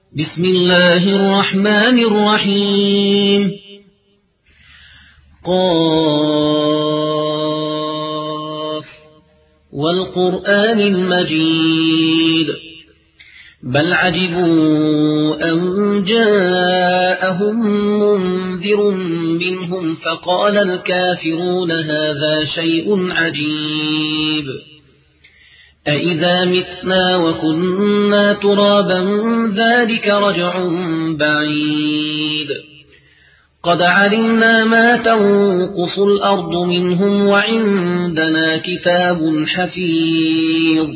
بسم الله الرحمن الرحيم قاف والقرآن المجيد بل عجبوا أن جاءهم منذر منهم فقال الكافرون هذا شيء عجيب أإذا متنا وكنا ترابا ذلك رجع بعيد قد علمنا ما تنقص الأرض منهم وعندنا كتاب حفيظ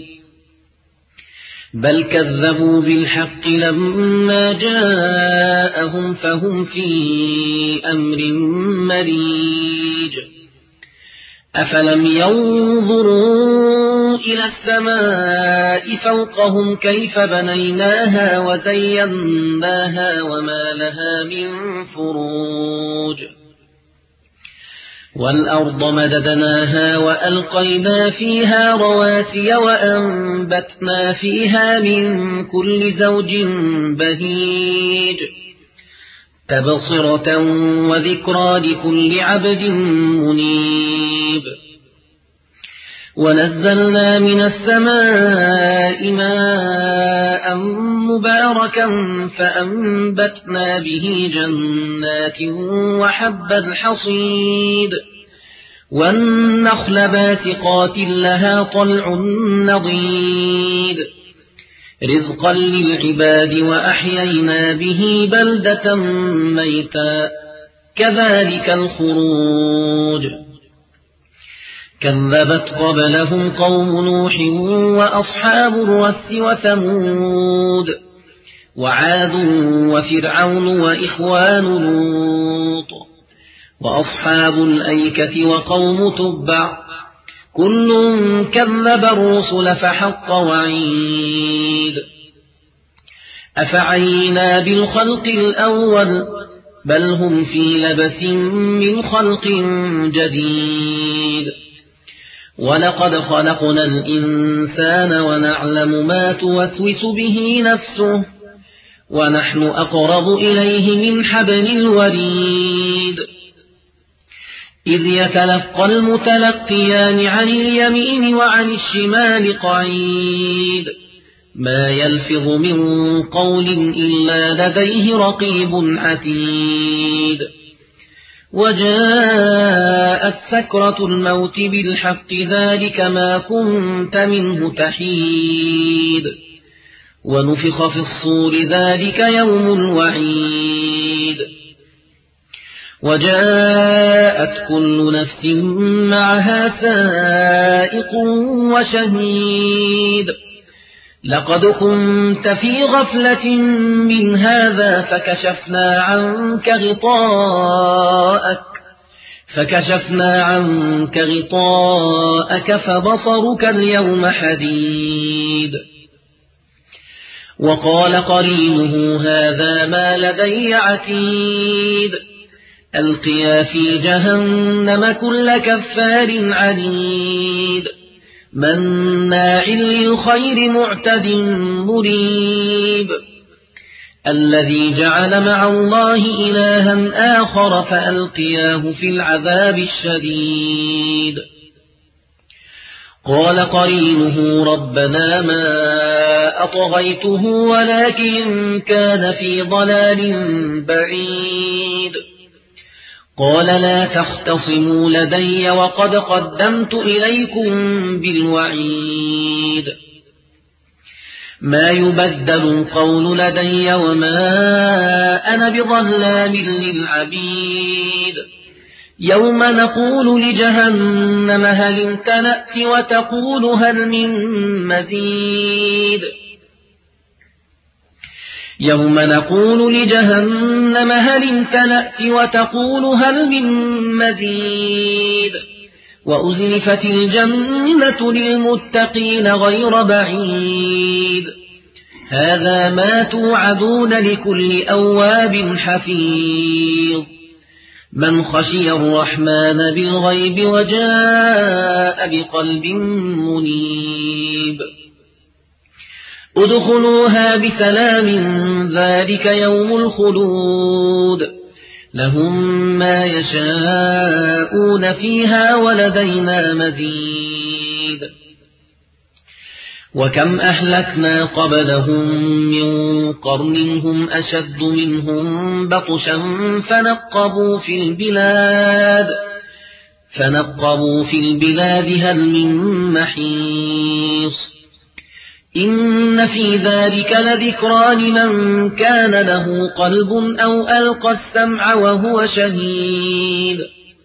بل كذبوا بالحق لما جاءهم فهم في أمر مريج أفلم ينظروا إلى السماء فوقهم كيف بنيناها وزيناها وما لها من فروج والأرض مددناها وألقينا فيها رواسي وأنبتنا فيها من كل زوج بهيج تبصرة وذكرى لكل عبد منيب ونزلنا من السماء ماء مباركا فأنبتنا به جنات وحب الحصيد والنخل باسقات لها طلع نضيد رزقا للعباد وأحيينا به بلدة ميتا كذلك الخروج كذبت قبلهم قوم نوح وأصحاب الرس وثمود وعاد وفرعون وإخوان لوط وأصحاب الأيكة وقوم تبع كل كذب الرسل فحق وعيد أفعينا بالخلق الأول بل هم في لبث من خلق جديد ولقد خلقنا الإنسان ونعلم ما توسوس به نفسه ونحن أقرب إليه من حبل الوريد إذ يتلقى المتلقيان عن اليمين وعن الشمال قعيد ما يلفظ من قول إلا لديه رقيب عتيد وجاءت سكرة الموت بالحق ذلك ما كنت منه تحيد ونفخ في الصور ذلك يوم الوعيد وجاءت كل نفس معها سائق وشهيد لقد كنت في غفلة من هذا فكشفنا عنك غطاءك فبصرك اليوم حديد وقال قرينه هذا ما لدي عتيد ألقيا في جهنم كل كفار عنيد مناع للخير معتد مريب الذي جعل مع الله إلها آخر فألقياه في العذاب الشديد قال قرينه ربنا ما أطغيته ولكن كان في ضلال بعيد قال لا تختصموا لدي وقد قدمت إليكم بالوعيد ما يبدل القول لدي وما أنا بظلام للعبيد يوم نقول لجهنم هل امتلأت وتقول هل من مزيد يوم نقول لجهنم هل امتلأت وتقول هل من مزيد وأزلفت الجنة للمتقين غير بعيد هذا ما توعدون لكل أواب حفيظ من خشي الرحمن بالغيب وجاء بقلب منيب ادخلوها بسلام ذلك يوم الخلود لهم ما يشاءون فيها ولدينا مزيد وكم أهلكنا قبلهم من قرن هم أشد منهم بطشا فنقبوا في البلاد هل من محيص إن في ذلك لذكرى لمن كان له قلب أو ألقى السمع وهو شهيد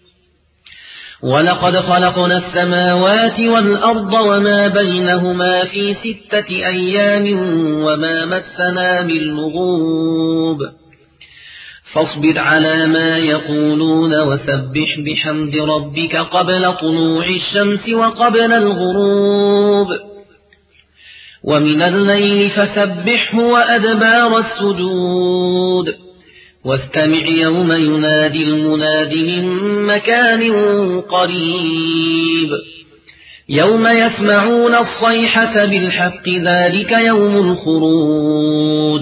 ولقد خلقنا السماوات والأرض وما بينهما في 6 أيام وما مسنا من لغوب فاصبر على ما يقولون وسبح بحمد ربك قبل طلوع الشمس وقبل الغروب ومن الليل فسبحه وأدبار السجود واستمع يوم ينادي المناد من مكان قريب يوم يسمعون الصيحة بالحق ذلك يوم الخروج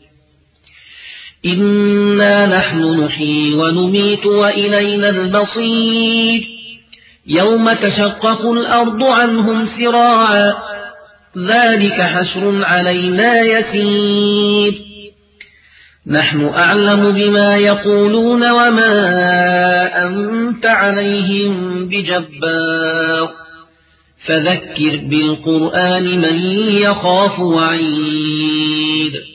إنا نحن نحيي ونميت وإلينا المصير يوم تشقق الأرض عنهم سراعا ذلك حشر علينا يسير نحن أعلم بما يقولون وما أنت عليهم بجبار فذكر بالقرآن من يخاف وعيد